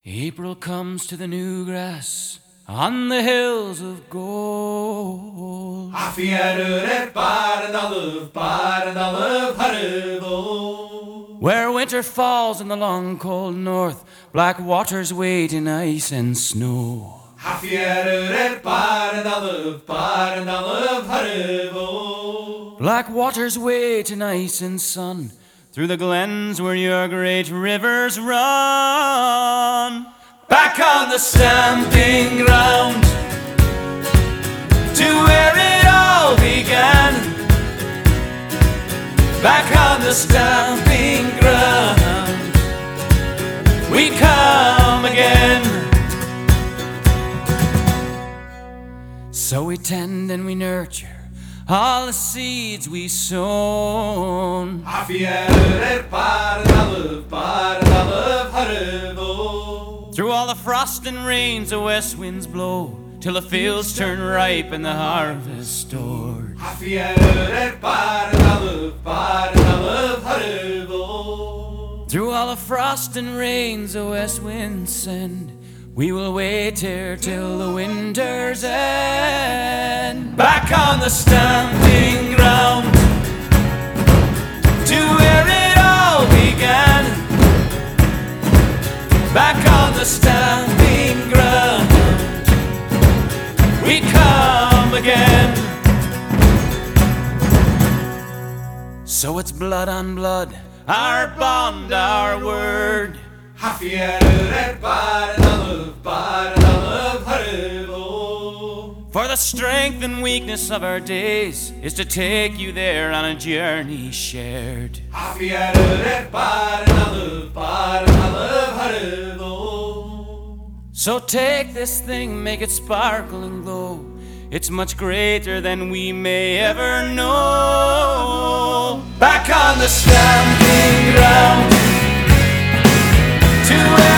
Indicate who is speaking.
Speaker 1: April comes to the new grass on the hills of gold. Where winter falls in the long cold north, black waters wait in ice and snow. Black waters wait in ice and sun, through the glens where your great rivers run. Back on the stamping ground, to where it all began. Back on the stamping ground, we come again. So we tend and we nurture all the seeds we sown. Through all the frost and rains the west winds blow, till the fields turn ripe and the harvest stored. Through all the frost and rains the west winds send, we will wait here till the winter's end. Back on the stamping ground, to where it all began. Back on the stamping ground, we come again. So it's blood on blood, our bond, our word. For the strength and weakness of our days is to take you there on a journey shared. So take this thing, make it sparkle and glow. It's much greater than we may ever know. Back on the stamping ground, to